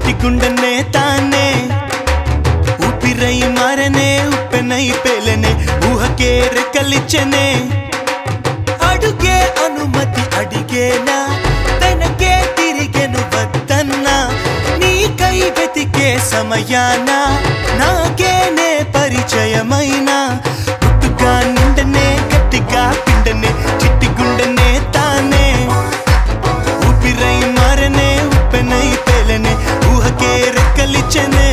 చిట్టి గుండెనే తానే ఊపిరై మారనే ఉప్పెనై పేలనే ఊహకే రెక్కలిచ్చనే అడుగే అనుమతి అడిగేనా వెనకే తిరిగెను వద్దన్నా నీకై వెతికే సమయాన నాకేనే పరిచయమైనా పుట్టుగా నిండనే గట్టిగా పిండనే చిట్టి గుండెనే తానే ఊపిరై మారనే ఉప్పెనై పేలనే ఊహకే రెక్కలిచ్చనే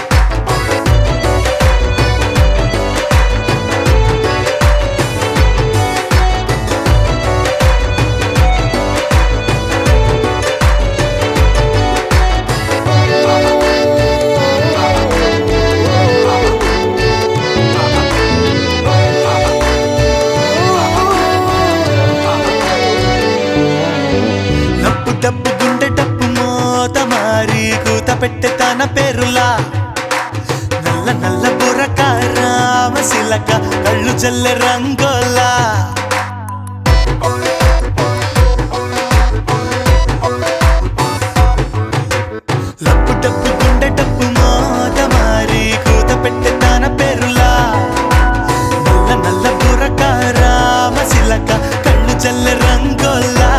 డప్పు గుండె డప్పు మోత మారి కూత పెట్టె తన పేరులా నల్ల నల్ల బుర్రక రామశిలక కళ్ళు జల్లె రంగోలా లప్పు డప్పు గుండె డప్పు మోత మారి కూత పెట్టె తన పేరులా నల్ల నల్ల బుర్రక రామశిలక కళ్ళు జల్లె రంగోలా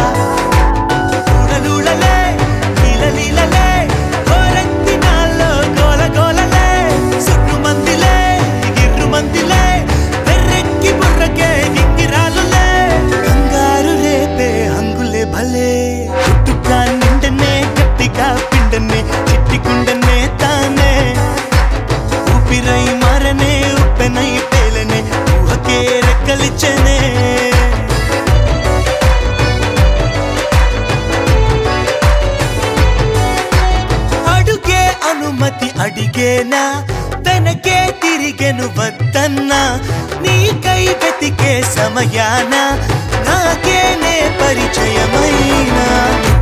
చిట్టి గుండెనే తానే ఊపిరై మారనే ఉప్పెనై పేలనే ఊహకే రెక్కలిచ్చనే అడుగే అనుమతి అడిగేనా వెనకే తిరిగెను వద్దన్నా నీకై వెతికే సమయాన నాకేనే పరిచయమైనా